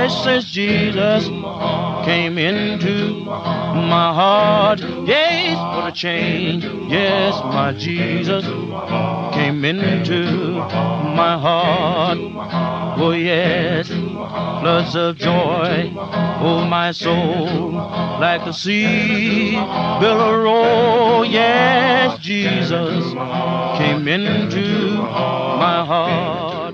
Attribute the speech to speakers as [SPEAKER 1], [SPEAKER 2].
[SPEAKER 1] precious Jesus came into my heart. Yes, what a change. Yes, my Jesus came into my heart. Oh yes, floods of joy, oh my soul, like the sea will roll. Yes, Jesus came into my heart.